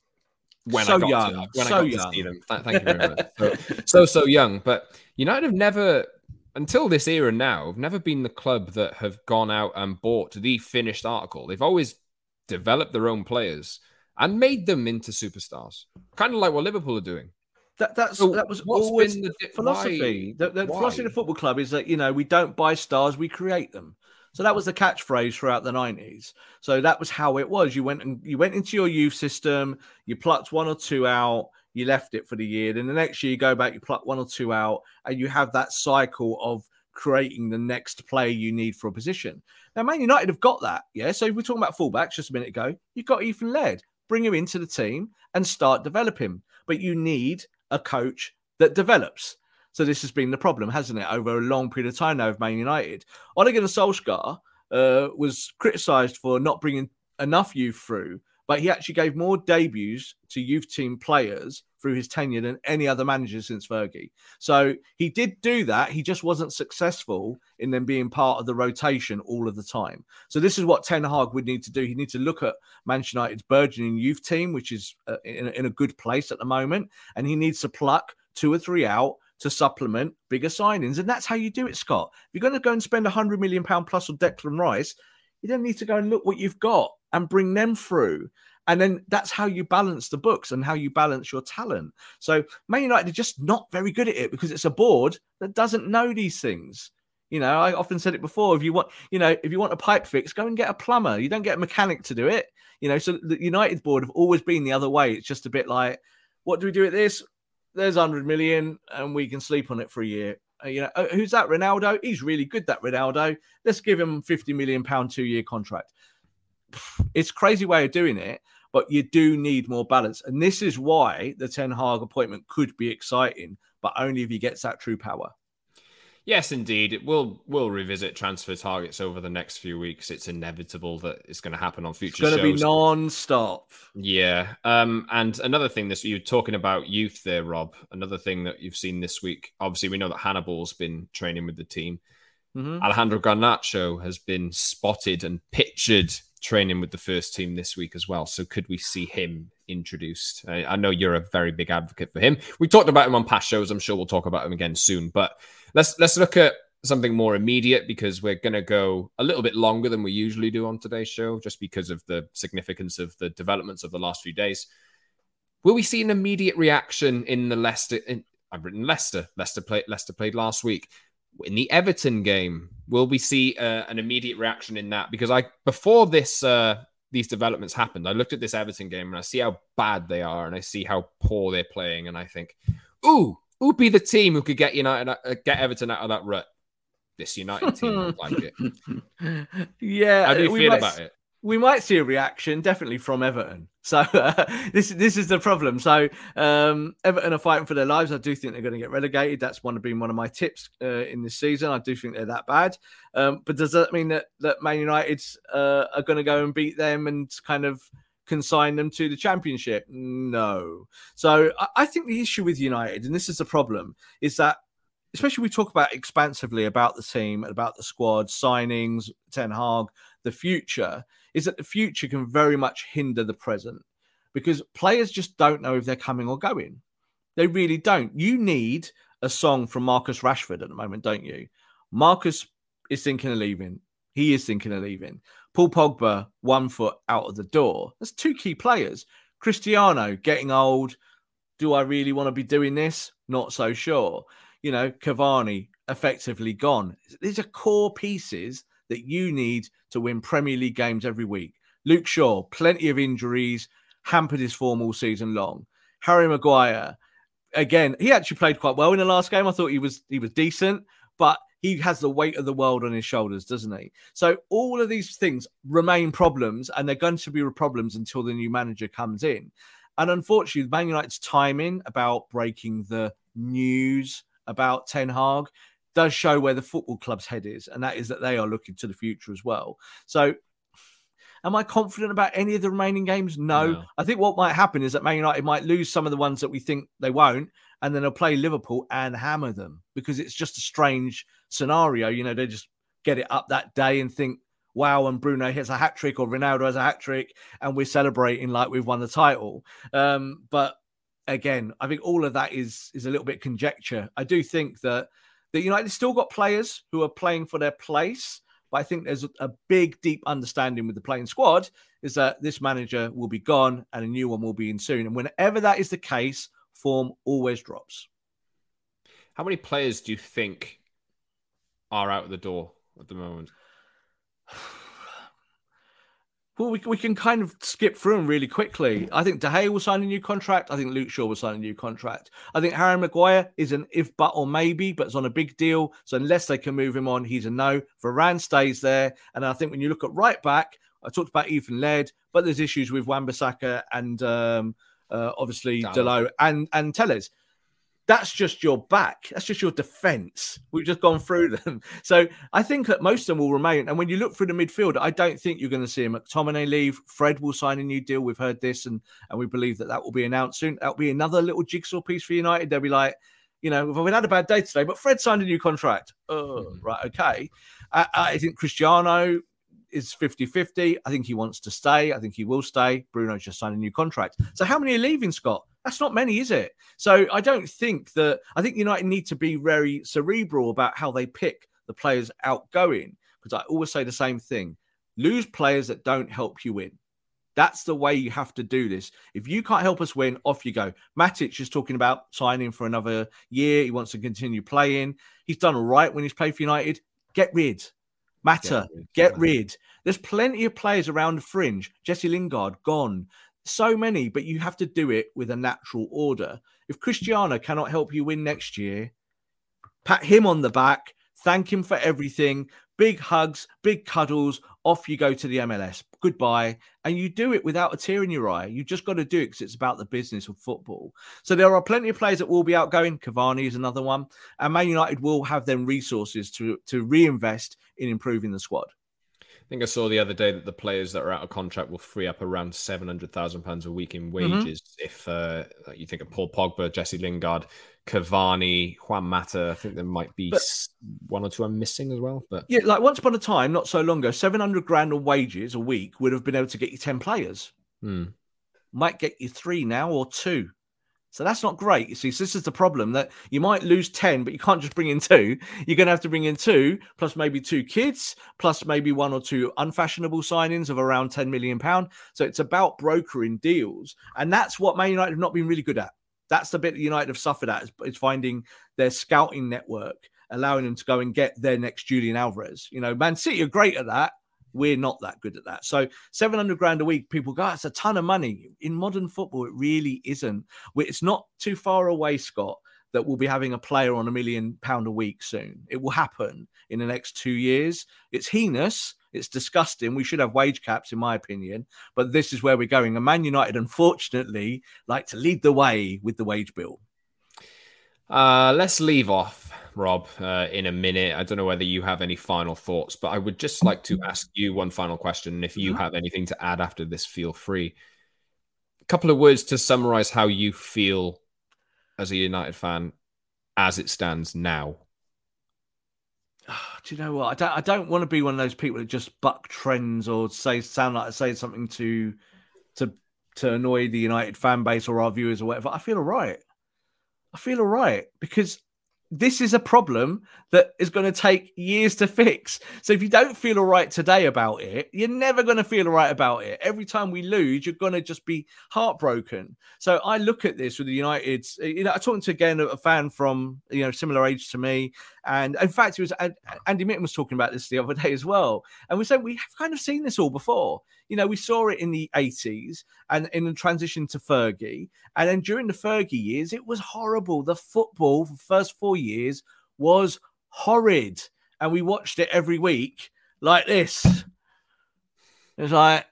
when so I got young, to, when so I got young. to see them. Th- thank you very much. So, so so young, but United have never, until this era now, have never been the club that have gone out and bought the finished article. They've always developed their own players and made them into superstars, kind of like what Liverpool are doing. That that's So that was what's always been the the di- philosophy. why- The, the why? philosophy of the football club is that, you know, we don't buy stars, we create them. So that was the catchphrase throughout the nineties. So that was how it was. You went and you went into your youth system, you plucked one or two out, you left it for the year. Then the next year you go back, you pluck one or two out, and you have that cycle of creating the next player you need for a position. Now, Man United have got that, yeah? So if we're talking about fullbacks just a minute ago, you've got Ethan Laird. Bring him into the team and start developing him. But you need a coach that develops. So this has been the problem, hasn't it, over a long period of time now of Man United. Ole Gunnar Solskjaer uh, was criticised for not bringing enough youth through, but he actually gave more debuts to youth team players through his tenure than any other manager since Fergie. So he did do that. He just wasn't successful in them being part of the rotation all of the time. So this is what Ten Hag would need to do. He needs to look at Manchester United's burgeoning youth team, which is uh, in, in a good place at the moment, and he needs to pluck two or three out to supplement bigger signings. And that's how you do it, Scott. If you're going to go and spend one hundred million pounds plus on Declan Rice, you then need to go and look what you've got and bring them through. And then that's how you balance the books and how you balance your talent. So Man United are just not very good at it because it's a board that doesn't know these things. You know, I often said it before, if you want, you know, if you want a pipe fix, go and get a plumber. You don't get a mechanic to do it. You know, so the United board have always been the other way. It's just a bit like, what do we do at this? There's one hundred million and we can sleep on it for a year. Uh, you know, uh, who's that? Ronaldo? He's really good, that Ronaldo. Let's give him fifty million pounds two-year contract. It's a crazy way of doing it, but you do need more balance. And this is why the Ten Hag appointment could be exciting, but only if he gets that true power. Yes, indeed. We'll we'll revisit transfer targets over the next few weeks. It's inevitable that it's going to happen on future it's shows. It's going to be non-stop. Yeah. Um, and another thing, this you're talking about youth there, Rob. Another thing that you've seen this week. Obviously, we know that Hannibal's been training with the team. Mm-hmm. Alejandro Garnacho has been spotted and pictured training with the first team this week as well. So could we see him introduced? I, I know you're a very big advocate for him. We talked about him on past shows. I'm sure we'll talk about him again soon. But let's let's look at something more immediate, because we're going to go a little bit longer than we usually do on today's show, just because of the significance of the developments of the last few days. Will we see an immediate reaction in the Leicester? In, I've written Leicester. Leicester played. Leicester played last week. In the Everton game, will we see uh, an immediate reaction in that? Because I before this uh, these developments happened, I looked at this Everton game and I see how bad they are, and I see how poor they're playing, and I think, ooh, who'd be the team who could get United, uh, get Everton out of that rut? This United team would like it. Yeah, how do you feel might, about it? We might see a reaction, definitely from Everton. So uh, this this is the problem. So um, Everton are fighting for their lives. I do think they're going to get relegated. That's one of been one of my tips uh, in this season. I do think they're that bad. Um, but does that mean that that Man United uh, are going to go and beat them and kind of can sign them to the Championship? No. So I, I think the issue with United, and this is the problem, is that especially we talk about expansively about the team, about the squad, signings, Ten Hag, the future, is that the future can very much hinder the present because players just don't know if they're coming or going. They really don't. You need a song from Marcus Rashford at the moment, don't you? Marcus is thinking of leaving. He is thinking of leaving. Paul Pogba, one foot out of the door. That's two key players. Cristiano, getting old. Do I really want to be doing this? Not so sure. You know, Cavani, effectively gone. These are core pieces that you need to win Premier League games every week. Luke Shaw, plenty of injuries, hampered his form all season long. Harry Maguire, again, he actually played quite well in the last game. I thought he was he was decent, but he has the weight of the world on his shoulders, doesn't he? So all of these things remain problems, and they're going to be problems until the new manager comes in. And unfortunately, Man United's timing about breaking the news about Ten Hag does show where the football club's head is, and that is that they are looking to the future as well. So am I confident about any of the remaining games? No. no. I think what might happen is that Man United might lose some of the ones that we think they won't, and then they'll play Liverpool and hammer them because it's just a strange scenario. You know, they just get it up that day and think, wow, and Bruno hits a hat-trick or Ronaldo has a hat-trick and we're celebrating like we've won the title. Um, but again, I think all of that is, is a little bit conjecture. I do think that, that United still got players who are playing for their place, but I think there's a big, deep understanding with the playing squad is that this manager will be gone and a new one will be in soon. And whenever that is the case, form always drops. How many players do you think are out the door at the moment? Well, we, we can kind of skip through them really quickly. I think De Gea will sign a new contract. I think Luke Shaw will sign a new contract. I think Harry Maguire is an if, but, or maybe, but it's on a big deal. So unless they can move him on, he's a no. Varane stays there. And I think when you look at right back, I talked about Ethan Laird, but there's issues with Wan-Bissaka and um, uh, obviously Dalot and, and Telles. That's just your back. That's just your defence. We've just gone through them. So I think that most of them will remain. And when you look through the midfield, I don't think you're going to see McTominay leave. Fred will sign a new deal. We've heard this, and, and we believe that that will be announced soon. That'll be another little jigsaw piece for United. They'll be like, you know, we've had a bad day today, but Fred signed a new contract. Oh, mm-hmm. Right, okay. I, I think Cristiano is fifty-fifty. I think he wants to stay. I think he will stay. Bruno's just signed a new contract. So how many are leaving, Scott? That's not many, is it? So I don't think that... I think United need to be very cerebral about how they pick the players outgoing, because I always say the same thing. Lose players that don't help you win. That's the way you have to do this. If you can't help us win, off you go. Matic is talking about signing for another year. He wants to continue playing. He's done all right when he's played for United. Get rid. Mata, get rid. Get rid. There's plenty of players around the fringe. Jesse Lingard, gone. So many, but you have to do it with a natural order. If Cristiano cannot help you win next year, pat him on the back, thank him for everything, big hugs, big cuddles, off you go to the M L S. Goodbye. And you do it without a tear in your eye. You just got to do it because it's about the business of football. So there are plenty of players that will be outgoing. Cavani is another one. And Man United will have them resources to, to reinvest in improving the squad. I think I saw the other day that the players that are out of contract will free up around seven hundred thousand pounds a week in wages. Mm-hmm. If uh, you think of Paul Pogba, Jesse Lingard, Cavani, Juan Mata, I think there might be but, one or two I'm missing as well. But yeah, like once upon a time, not so long ago, seven hundred grand on wages a week would have been able to get you ten players. Hmm. Might get you three now or two. So that's not great. You see, so this is the problem, that you might lose ten, but you can't just bring in two. You're going to have to bring in two, plus maybe two kids, plus maybe one or two unfashionable signings of around ten million pounds. So it's about brokering deals. And that's what Man United have not been really good at. That's the bit that United have suffered at, is, is finding their scouting network, allowing them to go and get their next Julian Alvarez. You know, Man City are great at that. We're not that good at that. So seven hundred grand a week, people go, oh, it's a ton of money. In modern football, it really isn't. It's not too far away, Scott, that we'll be having a player on a million pound a week soon. It will happen in the next two years. It's heinous. It's disgusting. We should have wage caps, in my opinion. But this is where we're going. And Man United, unfortunately, like to lead the way with the wage bill. Uh, let's leave off, Rob, uh, in a minute. I don't know whether you have any final thoughts, but I would just like to ask you one final question. If you have anything to add after this, feel free. couple of words to summarize how you feel as a United fan as it stands now. Do you know what? I don't. I don't want to be one of those people that just buck trends or say sound like say something to to to annoy the United fan base or our viewers or whatever. I feel all right. I feel all right because this is a problem that is going to take years to fix. So if you don't feel all right today about it, you're never going to feel all right about it. Every time we lose, you're going to just be heartbroken. So I look at this with the United, you know, I talked to, again, a fan from, you know, similar age to me. And in fact, it was Andy Mitten was talking about this the other day as well. And we said, we have kind of seen this all before. You know, we saw it in the eighties and in the transition to Fergie. And then during the Fergie years, it was horrible. The football for the first four years was horrid. And we watched it every week like this. It's like,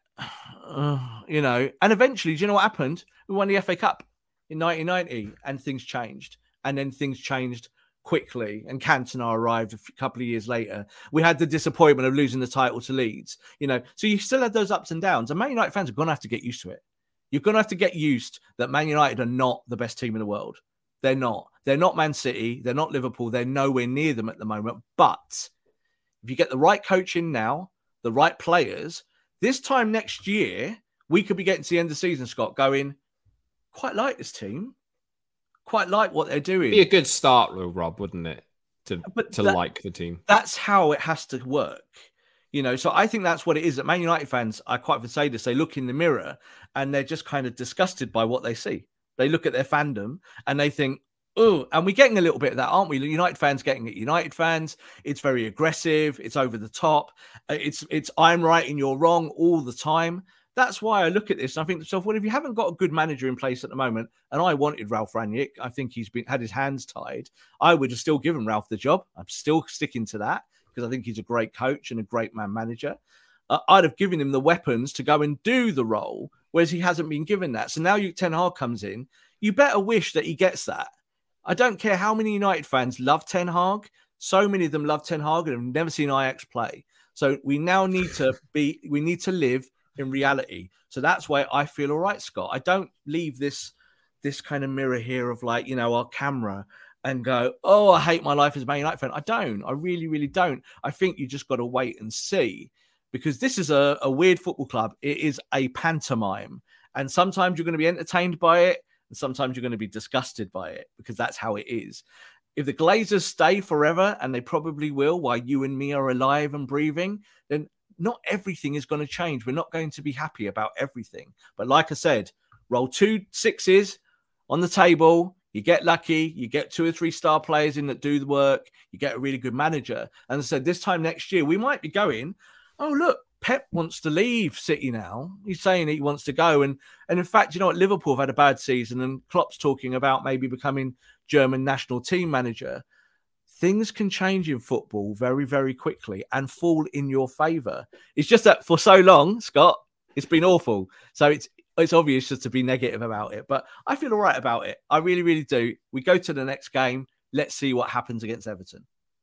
uh, you know, and eventually, do you know what happened? We won the F A Cup in nineteen ninety and things changed. And then things changed quickly, and Cantona arrived a couple of years later. We had the disappointment of losing the title to Leeds, you know, so you still had those ups and downs, and Man United fans are going to have to get used to it. You're going to have to get used that Man United are not the best team in the world. They're not. They're not Man City. They're not Liverpool. They're nowhere near them at the moment. But if you get the right coaching now, the right players, this time next year, we could be getting to the end of the season, Scott, going, quite like this team. Quite like what they're doing. Be a good start, though, Rob, wouldn't it? To but to that, like the team. That's how it has to work. You know, so I think that's what it is. That Man United fans, I quite would say this, they look in the mirror and they're just kind of disgusted by what they see. They look at their fandom and they think, oh, and we're getting a little bit of that, aren't we? United fans getting it. United fans, it's very aggressive. It's over the top. It's, it's I'm right and you're wrong all the time. That's why I look at this and I think to myself, well, if you haven't got a good manager in place at the moment, and I wanted Ralf Rangnick, I think he's been had his hands tied, I would have still given Ralf the job. I'm still sticking to that because I think he's a great coach and a great man manager. Uh, I'd have given him the weapons to go and do the role, whereas he hasn't been given that. So now you, Ten Hag comes in, you better wish that he gets that. I don't care how many United fans love Ten Hag. So many of them love Ten Hag and have never seen Ajax play. So we now need to be, we need to live in reality. So that's why I feel all right, Scott. I don't leave this this kind of mirror here of like, you know, our camera and go, oh, I hate my life as a Man United fan. I don't. I really, really don't. I think you just got to wait and see because this is a, a weird football club. It is a pantomime. And sometimes you're going to be entertained by it and sometimes you're going to be disgusted by it because that's how it is. If the Glazers stay forever, and they probably will while you and me are alive and breathing, then not everything is going to change. We're not going to be happy about everything. But like I said, roll two sixes on the table. You get lucky. You get two or three star players in that do the work. You get a really good manager. And I said, this time next year, we might be going, oh, look, Pep wants to leave City now. He's saying he wants to go. And, and in fact, you know what? Liverpool have had a bad season and Klopp's talking about maybe becoming German national team manager. Things can change in football very, very quickly and fall in your favour. It's just that for so long, Scott, it's been awful. So it's it's obvious just to be negative about it. But I feel all right about it. I really, really do. We go to the next game. Let's see what happens against Everton.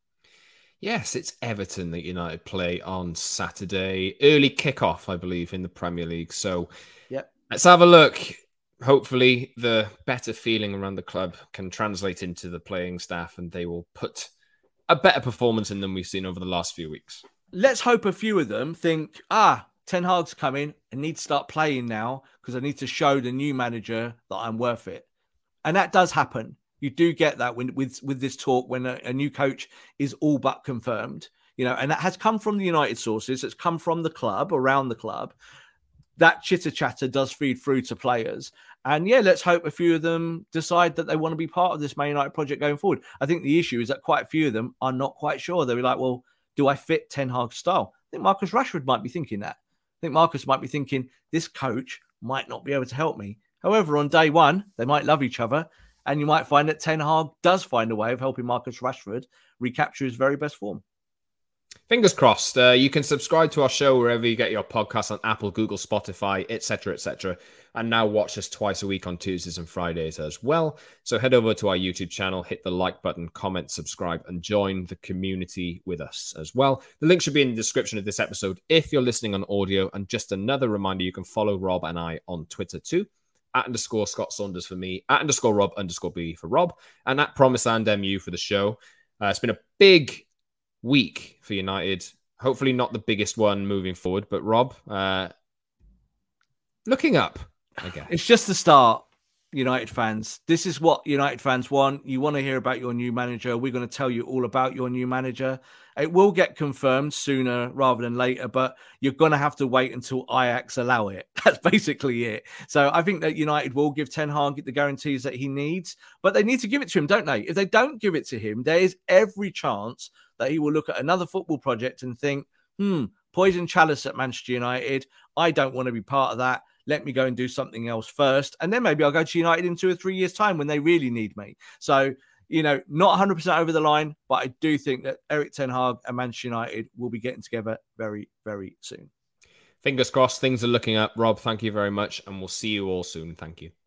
Yes, it's Everton that United play on Saturday. Early kickoff, I believe, in the Premier League. So yep. Let's have a look. Hopefully the better feeling around the club can translate into the playing staff and they will put a better performance in than we've seen over the last few weeks. Let's hope a few of them think, ah, Ten Hag's coming. I need to start playing now because I need to show the new manager that I'm worth it. And that does happen. You do get that when, with, with this talk when a, a new coach is all but confirmed, you know, and that has come from the United sources. It's come from the club, around the club. That chitter chatter does feed through to players. And yeah, let's hope a few of them decide that they want to be part of this Man United project going forward. I think the issue is that quite a few of them are not quite sure. They'll be like, well, do I fit Ten Hag's style? I think Marcus Rashford might be thinking that. I think Marcus might be thinking this coach might not be able to help me. However, on day one, they might love each other. And you might find that Ten Hag does find a way of helping Marcus Rashford recapture his very best form. Fingers crossed. Uh, you can subscribe to our show wherever you get your podcasts on Apple, Google, Spotify, et cetera, et cetera. And now watch us twice a week on Tuesdays and Fridays as well. So head over to our YouTube channel, hit the like button, comment, subscribe, and join the community with us as well. The link should be in the description of this episode if you're listening on audio. And just another reminder, you can follow Rob and I on Twitter too, at underscore Scott Saunders for me, at underscore Rob underscore B for Rob, and at Promise and M U for the show. Uh, it's been a big week for United. Hopefully not the biggest one moving forward, but Rob, uh, looking up, I guess. It's just the start, United fans. This is what United fans want. You want to hear about your new manager. We're going to tell you all about your new manager. It will get confirmed sooner rather than later, but you're going to have to wait until Ajax allow it. That's basically it. So I think that United will give Ten Hag the guarantees that he needs, but they need to give it to him, don't they? If they don't give it to him, there is every chance that he will look at another football project and think, hmm, poison chalice at Manchester United. I don't want to be part of that. Let me go and do something else first. And then maybe I'll go to United in two or three years' time when they really need me. So, you know, not one hundred percent over the line, but I do think that Erik Ten Hag and Manchester United will be getting together very, very soon. Fingers crossed, things are looking up. Rob, thank you very much. And we'll see you all soon. Thank you.